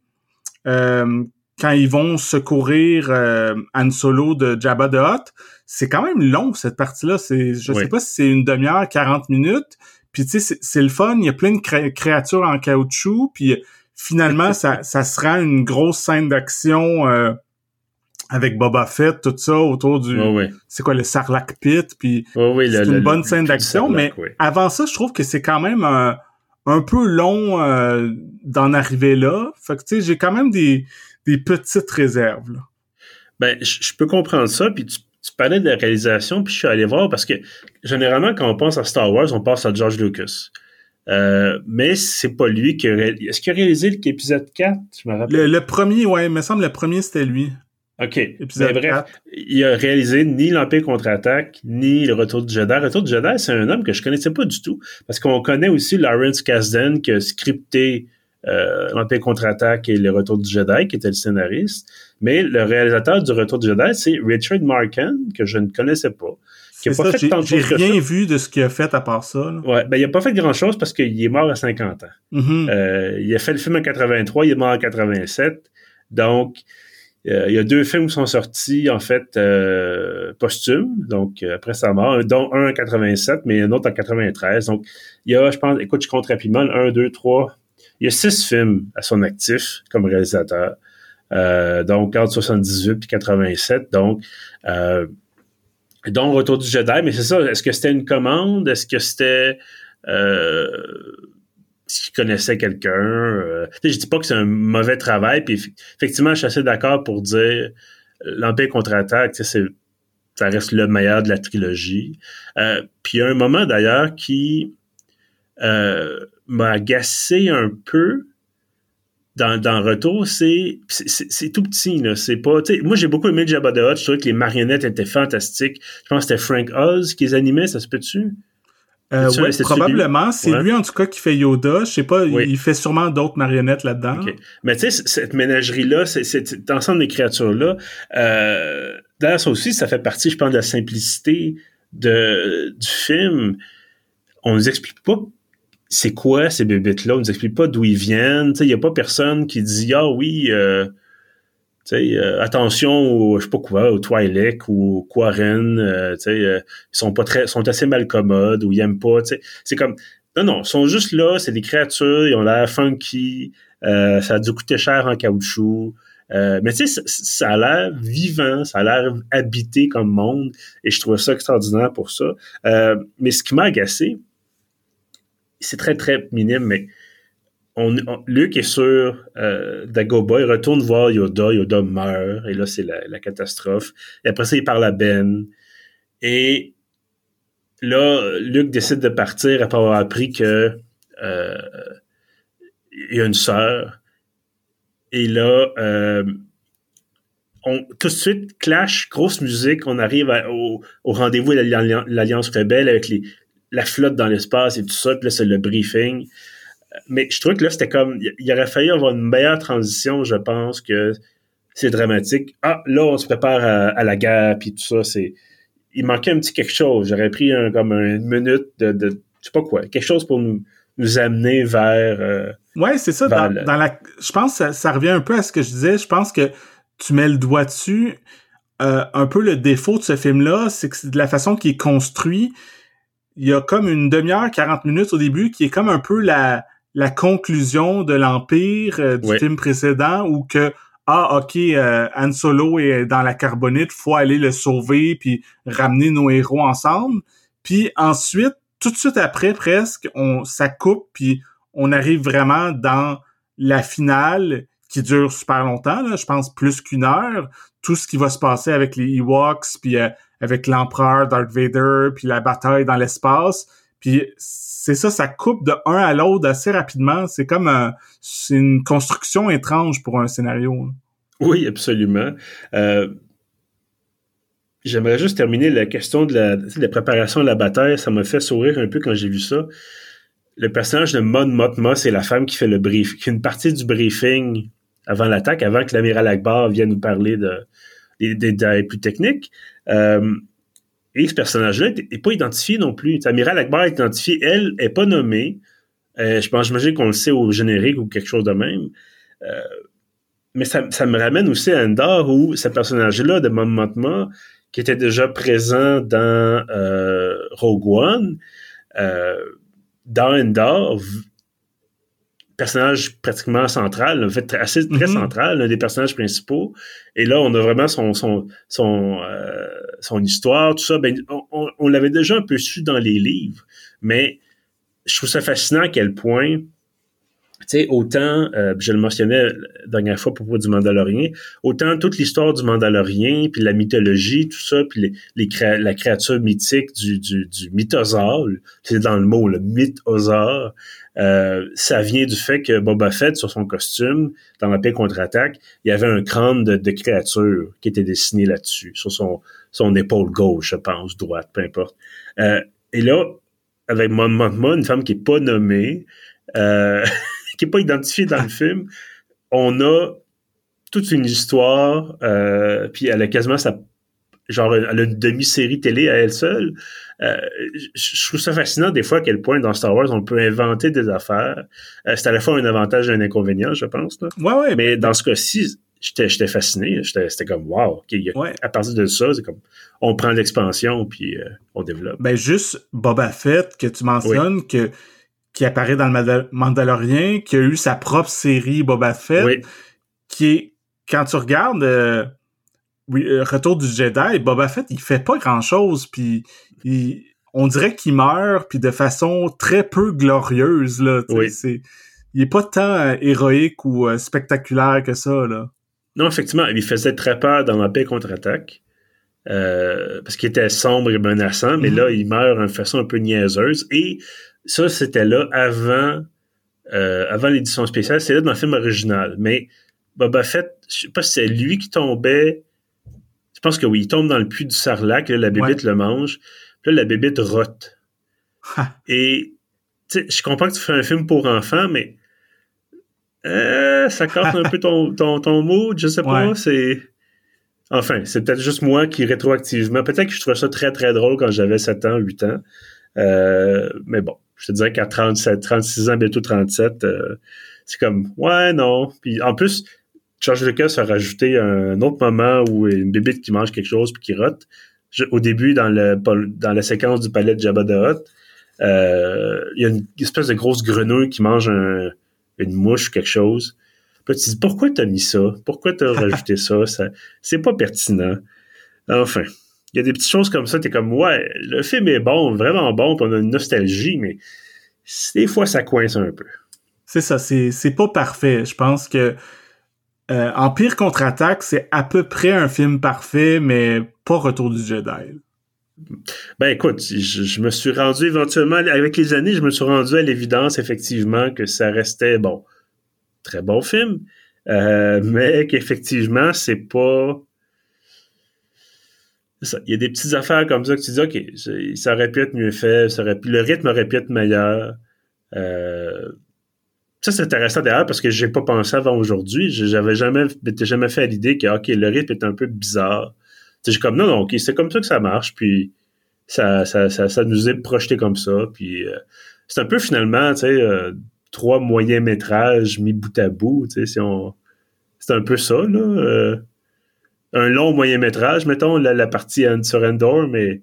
quand ils vont secourir Han Solo de Jabba the Hutt, c'est quand même long, cette partie-là. Je sais pas si c'est une demi-heure, 40 minutes. Puis tu sais, c'est le fun. Il y a plein de créatures en caoutchouc. Puis finalement, ça se rend une grosse scène d'action avec Boba Fett, tout ça, autour du... C'est quoi, le Sarlacc Pit? Puis c'est une bonne scène d'action. Mais avant ça, je trouve que c'est quand même un peu long d'en arriver là. Fait que tu sais, j'ai quand même des petites réserves, là. Ben, je peux comprendre ça, puis tu parlais de la réalisation, puis je suis allé voir, parce que généralement, quand on pense à Star Wars, on pense à George Lucas. Mais c'est pas lui qui a réalisé... Est-ce qu'il a réalisé l'épisode 4? Je me rappelle. Le premier, ouais, il me semble le premier, c'était lui. OK. Mais bref, il a réalisé ni l'Empire contre-attaque, ni le Retour du Jedi. Le Retour du Jedi, c'est un homme que je connaissais pas du tout, parce qu'on connaît aussi Lawrence Kasdan, qui a scripté l'Empire contre-attaque et le Retour du Jedi, qui était le scénariste. Mais le réalisateur du Retour du Jedi, c'est Richard Marquand, que je ne connaissais pas. J'ai rien vu de ce qu'il a fait à part ça. Là. Ouais, ben il a pas fait grand-chose parce qu'il est mort à 50 ans. Mm-hmm. Il a fait le film en 83, il est mort en 87. Donc, il y a 2 films qui sont sortis, en fait, posthumes, donc après sa mort, dont un en 87, mais un autre en 93. Donc, il y a, je pense, écoute, je compte rapidement, 1, 2, 3... Il y a 6 films à son actif comme réalisateur. Donc, entre 78 et 87. Donc, Retour du Jedi. Mais c'est ça, est-ce que c'était une commande? Est-ce que c'était... qu'il connaissait quelqu'un? Je dis pas que c'est un mauvais travail. Puis effectivement, je suis assez d'accord pour dire l'Empire contre-attaque, ça reste le meilleur de la trilogie. Puis il y a un moment, d'ailleurs, qui... m'a agacé un peu dans Retour, c'est tout petit, là. C'est pas, tu sais, moi, j'ai beaucoup aimé Jabba the Hutt. Je trouvais que les marionnettes étaient fantastiques. Je pense que c'était Frank Oz qui les animait, ça se peut-tu? Oui, probablement. C'est lui, en tout cas, qui fait Yoda. Je sais pas, il fait sûrement d'autres marionnettes là-dedans. Okay. Mais tu sais, cette ménagerie-là, cet ensemble des créatures-là, d'ailleurs, ça aussi, ça fait partie, je pense, de la simplicité du film. On nous explique pas c'est quoi ces bébites-là, on nous explique pas d'où ils viennent. Il n'y a pas personne qui dit « Ah oui, attention au, je sais pas quoi, au Twi'lek ou au Quarren, ils sont assez malcommodes ou ils aiment pas. » C'est comme, non, ils sont juste là, c'est des créatures, ils ont l'air funky, ça a dû coûter cher en caoutchouc. Mais tu sais, ça a l'air vivant, ça a l'air habité comme monde, et je trouve ça extraordinaire pour ça. Mais ce qui m'a agacé, c'est très, très minime, mais Luke est sur Dagobah, il retourne voir Yoda meurt, et là, c'est la catastrophe. Et après ça, il parle à Ben. Et là, Luke décide de partir après avoir appris que il y a une sœur. Et là, tout de suite, clash, grosse musique, on arrive au rendez-vous de l'Alliance rebelle avec la flotte dans l'espace et tout ça, puis là, c'est le briefing. Mais je trouvais que là, c'était comme, il aurait fallu avoir une meilleure transition, je pense, que c'est dramatique. Ah, là, on se prépare à la guerre, puis tout ça, il manquait un petit quelque chose. J'aurais pris comme une minute de je sais pas quoi, quelque chose pour nous amener vers... ouais, c'est ça. Je pense que ça revient un peu à ce que je disais. Je pense que tu mets le doigt dessus. Un peu le défaut de ce film-là, c'est que c'est de la façon qu'il est construit. Il y a comme une demi-heure, 40 minutes au début, qui est comme un peu la conclusion de l'Empire du film précédent, où que Han Solo est dans la carbonite, faut aller le sauver puis ramener nos héros ensemble. Puis ensuite, tout de suite après, presque, ça coupe puis on arrive vraiment dans la finale qui dure super longtemps, là, je pense plus qu'une heure. Tout ce qui va se passer avec les Ewoks puis avec l'Empereur Darth Vader puis la bataille dans l'espace. Puis c'est ça coupe de un à l'autre assez rapidement. C'est comme c'est une construction étrange pour un scénario. Oui, absolument. J'aimerais juste terminer la question de la préparation de la bataille. Ça m'a fait sourire un peu quand j'ai vu ça. Le personnage de Mon Mothma, c'est la femme qui fait qui fait une partie du briefing avant l'attaque, avant que l'amiral Akbar vienne nous parler des détails plus techniques. Et ce personnage-là n'est pas identifié non plus. L'amiral Akbar est identifié, elle est pas nommée. J'imagine qu'on le sait au générique ou quelque chose de même. Mais ça me ramène aussi à Endor, où ce personnage-là de Mon Mothma, qui était déjà présent dans Rogue One, dans Endor, personnage pratiquement central, en fait très central, l'un des personnages principaux. Et là, on a vraiment son histoire, tout ça. Ben, on l'avait déjà un peu su dans les livres, mais je trouve ça fascinant à quel point, tu sais, autant, je le mentionnais la dernière fois à propos du Mandalorien, autant toute l'histoire du Mandalorien, puis la mythologie, tout ça, puis la créature mythique du mythosaure, c'est dans le mot, le mythosaure, ça vient du fait que Boba Fett, sur son costume, dans l'Empire contre-attaque, il y avait un crâne de créature qui était dessiné là-dessus, sur son épaule gauche, je pense, droite, peu importe. Et là, avec Mon Mothma, une femme qui est pas nommée, qui est pas identifiée dans le film, on a toute une histoire, puis elle a quasiment elle a une demi-série télé à elle seule. Je trouve ça fascinant des fois à quel point dans Star Wars on peut inventer des affaires. C'est à la fois un avantage et un inconvénient, je pense. Là. Ouais. Mais dans ce cas-ci, j'étais fasciné. C'était comme wow. À partir de ça, c'est comme on prend l'expansion puis on développe. Ben juste Boba Fett que tu mentionnes qui apparaît dans le Mandalorien, qui a eu sa propre série Boba Fett, qui est quand tu regardes Retour du Jedi, Boba Fett, il fait pas grand-chose, puis on dirait qu'il meurt, puis de façon très peu glorieuse, là. Il est pas tant héroïque ou spectaculaire que ça, là. Non, effectivement, il faisait très peur dans l'Empire contre-attaque, parce qu'il était sombre et menaçant, mais là, il meurt d'une façon un peu niaiseuse, et ça, c'était là avant l'édition spéciale, c'était là dans le film original, mais Boba Fett, je sais pas si c'est lui qui tombait. Je pense que oui, il tombe dans le puits du Sarlacc, là, la bébite le mange, puis là, la bébite rote. Et, tu sais, je comprends que tu fais un film pour enfants, mais ça casse un peu ton mood, je sais pas, Enfin, c'est peut-être juste moi qui, rétroactivement, peut-être que je trouvais ça très, très drôle quand j'avais 7 ans, 8 ans, mais bon, je te dirais qu'à 36 ans, bientôt 37, c'est comme, ouais, non, puis en plus, George Lucas a rajouté un autre moment où une bébite qui mange quelque chose puis qui rote. Au début, dans la séquence du palais de Jabba the Hutt, il y a une espèce de grosse grenouille qui mange une mouche ou quelque chose. Puis tu te dis, pourquoi t'as mis ça? Pourquoi t'as rajouté ça? C'est pas pertinent. Enfin, il y a des petites choses comme ça, t'es comme, ouais, le film est bon, vraiment bon, puis on a une nostalgie, mais des fois, ça coince un peu. C'est ça, c'est pas parfait. Je pense que Empire contre-attaque, c'est à peu près un film parfait, mais pas Retour du Jedi. Ben écoute, je me suis rendu éventuellement, avec les années, je me suis rendu à l'évidence, effectivement, que ça restait, bon, très bon film, mais qu'effectivement, c'est pas... Ça. Il y a des petites affaires comme ça que tu dis, OK, ça aurait pu être mieux fait, le rythme aurait pu être meilleur. Ça, c'est intéressant d'ailleurs parce que j'ai pas pensé avant aujourd'hui. J'avais jamais fait à l'idée que, OK, le rythme est un peu bizarre. Tu sais, j'ai comme, non, OK, c'est comme ça que ça marche, puis ça nous est projeté comme ça, puis c'est un peu finalement, tu sais, 3 moyens métrages mis bout à bout, tu sais, c'est un peu ça, là. Un long moyen-métrage, mettons, la partie sur Endor, mais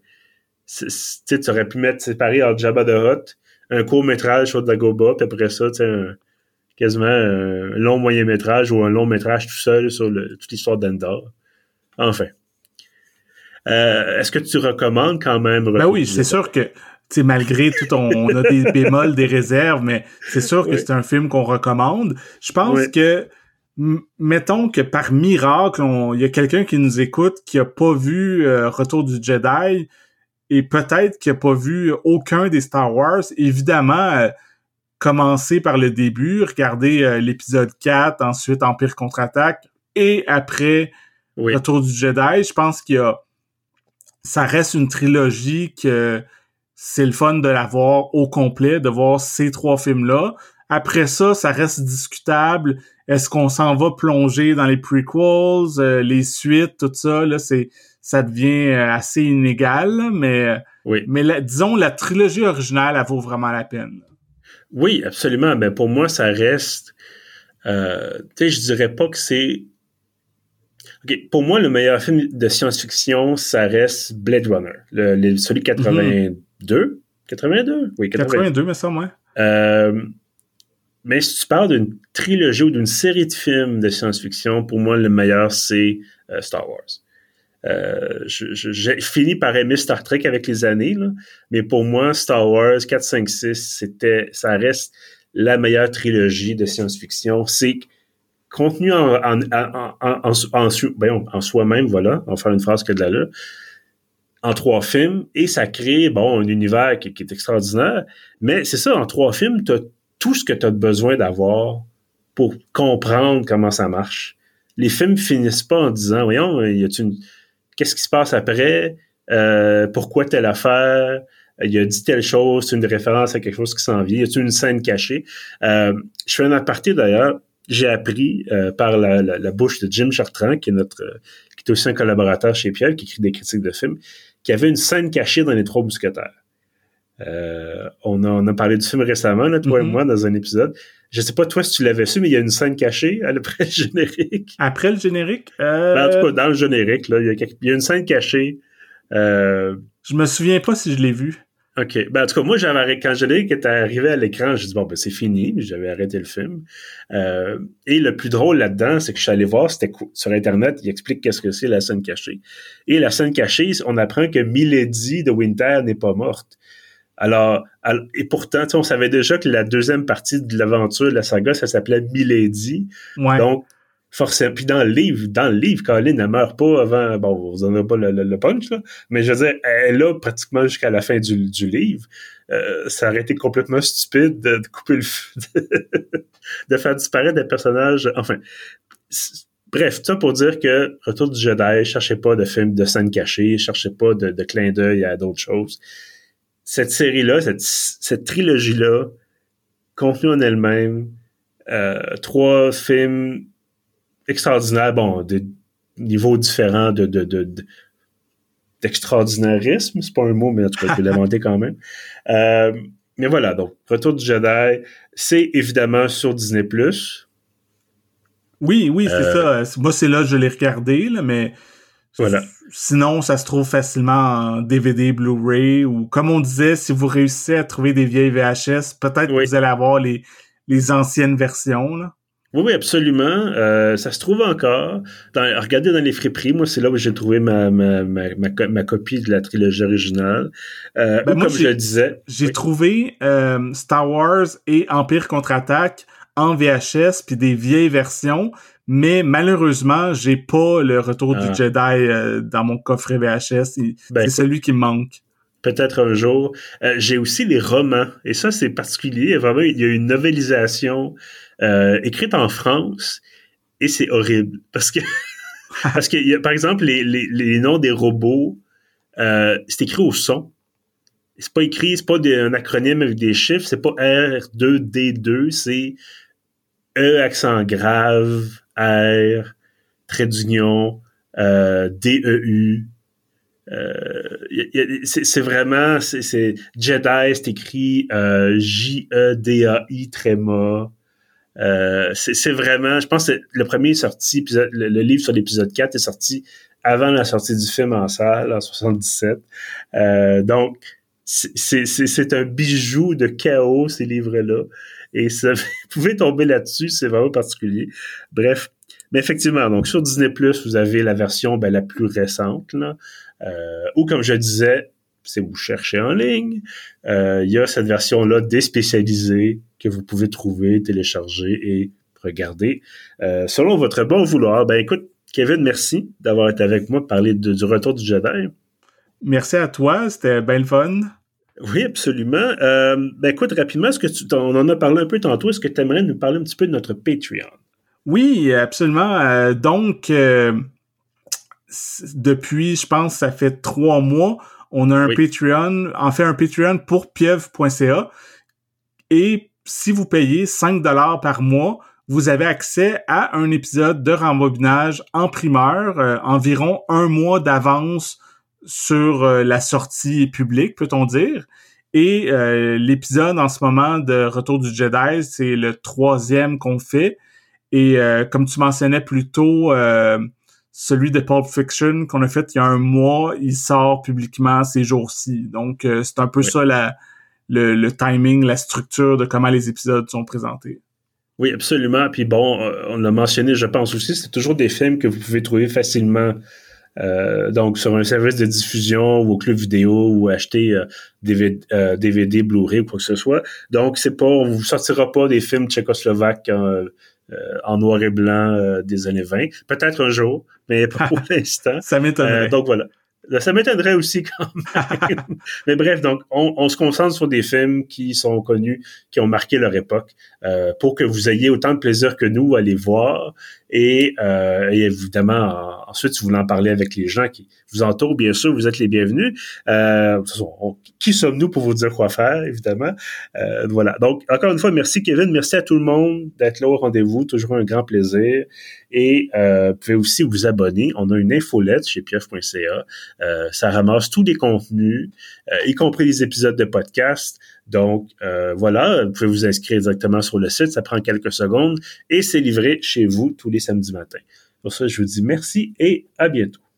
tu aurais pu mettre séparé entre Jabba the Hutt, un court-métrage sur Dagobah, puis après ça, quasiment un long moyen-métrage ou un long métrage tout seul sur toute l'histoire d'Endor. Enfin. Est-ce que tu recommandes quand même? Ben oui, c'est sûr que, tu sais, malgré tout, on a des bémols, des réserves, mais c'est sûr que c'est un film qu'on recommande. Je pense que mettons que par miracle, il y a quelqu'un qui nous écoute qui a pas vu Retour du Jedi et peut-être qui a pas vu aucun des Star Wars. Évidemment, commencer par le début, regarder l'épisode 4, ensuite Empire contre-attaque et après Retour du Jedi. Je pense ça reste une trilogie que c'est le fun de la voir au complet, de voir ces 3 films-là. Après ça reste discutable. Est-ce qu'on s'en va plonger dans les prequels, les suites, tout ça, là, ça devient assez inégal, mais disons, la trilogie originale, elle vaut vraiment la peine. Oui, absolument. Ben, pour moi, ça reste, tu sais, je dirais pas que c'est, OK, pour moi, le meilleur film de science-fiction, ça reste Blade Runner, celui de 82. 82? Oui, 82, mais ça, moi. Mais si tu parles d'une trilogie ou d'une série de films de science-fiction, pour moi, le meilleur, c'est Star Wars. J'ai fini par aimer Star Trek avec les années, là, mais pour moi, Star Wars 4, 5, 6, ça reste la meilleure trilogie de science-fiction. C'est contenu en soi-même, voilà, on va faire une phrase que de l'allure, en 3 films, et ça crée, un univers qui est extraordinaire, mais c'est ça, en 3 films, t'as tout ce que tu as besoin d'avoir pour comprendre comment ça marche. Les films finissent pas en disant, voyons, qu'est-ce qui se passe après? Pourquoi telle affaire? Il a dit telle chose, c'est une référence à quelque chose qui s'en vient. Y a-t-il une scène cachée? Je fais un aparté d'ailleurs. J'ai appris par la bouche de Jim Chartrand, qui est aussi un collaborateur chez Pierre, qui écrit des critiques de films, qu'il y avait une scène cachée dans Les 3 Mousquetaires. On a parlé du film récemment, là, toi et moi, dans un épisode. Je sais pas, toi, si tu l'avais su, mais il y a une scène cachée après le générique. Après le générique? Ben, en tout cas, dans le générique, là, il y a une scène cachée. Je me souviens pas si je l'ai vu. OK. Ben, en tout cas, moi, quand le générique était arrivé à l'écran, j'ai dit, bon, ben, c'est fini. J'avais arrêté le film. Et le plus drôle là-dedans, c'est que je suis allé voir, c'était sur Internet, il explique qu'est-ce que c'est la scène cachée. Et la scène cachée, on apprend que Milady de Winter n'est pas morte. Alors, et pourtant, on savait déjà que la deuxième partie de l'aventure de la saga, ça s'appelait Milady. Ouais. Donc, forcément, puis dans le livre, Colin ne meurt pas avant, bon, vous n'en avez pas le punch, là, mais je veux dire, elle est là pratiquement jusqu'à la fin du livre. Ça aurait été complètement stupide de couper le feu, de faire disparaître des personnages, enfin. Bref, ça pour dire que Retour du Jedi, cherchez pas de film de scène cachée, cherchez pas de clin d'œil à d'autres choses. Cette série-là, cette trilogie-là, contenue en elle-même, 3 films extraordinaires, des niveaux différents d'extraordinairisme, c'est pas un mot, mais en tout cas, je vais l'inventer quand même. Mais voilà, donc, Retour du Jedi, c'est évidemment sur Disney+. Oui, c'est ça. Moi, c'est là que je l'ai regardé, là, mais voilà. Sinon, ça se trouve facilement en DVD, Blu-ray, ou comme on disait, si vous réussissez à trouver des vieilles VHS, peut-être que vous allez avoir les anciennes versions, là. Oui, oui, absolument. Ça se trouve encore. Regardez dans les friperies, moi, c'est là où j'ai trouvé ma copie de la trilogie originale. Ben Ou moi, comme je le disais... j'ai Oui. trouvé Star Wars et Empire contre-attaque en VHS, puis des vieilles versions, mais malheureusement, j'ai pas le Retour du Ah, Jedi dans mon coffret VHS. ben C'est écoute, celui qui me manque. peut-être un jour. J'ai aussi les romans, et ça, c'est particulier. Vraiment, il y a une novélisation écrite en France, et c'est horrible. Parce que par exemple, les noms des robots, c'est écrit au son. C'est pas écrit, c'est pas un acronyme avec des chiffres, c'est pas R2D2, c'est E accent grave, R, trait d'union, DEU. C'est vraiment, c'est Jedi, c'est écrit J-E-D-A-I, tréma. C'est vraiment, je pense que le premier est sorti, le livre sur l'épisode 4 est sorti avant la sortie du film en salle, en 77. Donc, c'est un bijou de chaos, ces livres-là. Et ça, vous pouvez tomber là-dessus, c'est vraiment particulier. Bref. Mais effectivement, donc sur Disney+, vous avez la version la plus récente, là. Ou comme je disais, si vous cherchez en ligne, il y a cette version-là déspécialisée que vous pouvez trouver, télécharger et regarder. Selon votre bon vouloir, écoute, Kevin, merci d'avoir été avec moi pour parler du Retour du Jedi. Merci à toi, c'était bien le fun. Oui, absolument. Écoute, rapidement, on en a parlé un peu tantôt, est-ce que tu aimerais nous parler un petit peu de notre Patreon? Oui, absolument. Donc, depuis, je pense, ça fait 3 mois, on a un Oui. Patreon, un Patreon pour pieuvre.ca. Et si vous payez 5$ par mois, vous avez accès à un épisode de Rembobinage en primeur, environ 1 mois d'avance sur la sortie publique, peut-on dire. Et l'épisode en ce moment de Retour du Jedi, c'est le 3e qu'on fait. Et comme tu mentionnais plus tôt, celui de Pulp Fiction qu'on a fait il y a 1 mois, il sort publiquement ces jours-ci. Donc, c'est un peu ça le timing, la structure de comment les épisodes sont présentés. Oui, absolument. Puis bon, on l'a mentionné, je pense aussi, c'est toujours des films que vous pouvez trouver facilement. Donc, sur un service de diffusion ou au club vidéo ou acheter DVD, Blu-ray ou quoi que ce soit. Donc, on vous sortira pas des films tchécoslovaques en noir et blanc des années 20. Peut-être un jour, mais pas pour l'instant. Ça m'étonnerait. Donc, voilà. Ça m'étonnerait aussi quand même. Mais bref, donc, on se concentre sur des films qui sont connus, qui ont marqué leur époque, pour que vous ayez autant de plaisir que nous à les voir. Et évidemment, ensuite, si vous voulez en parler avec les gens qui vous entourent, bien sûr, vous êtes les bienvenus. Qui sommes-nous pour vous dire quoi faire, évidemment? Voilà. Donc, encore une fois, merci Kevin, merci à tout le monde d'être là au rendez-vous, toujours un grand plaisir. Et vous pouvez aussi vous abonner. On a une infolette chez pieuvre.ca. Ça ramasse tous les contenus, y compris les épisodes de podcast. Donc, voilà, vous pouvez vous inscrire directement sur le site. Ça prend quelques secondes et c'est livré chez vous tous les samedis matins. Pour ça, je vous dis merci et à bientôt.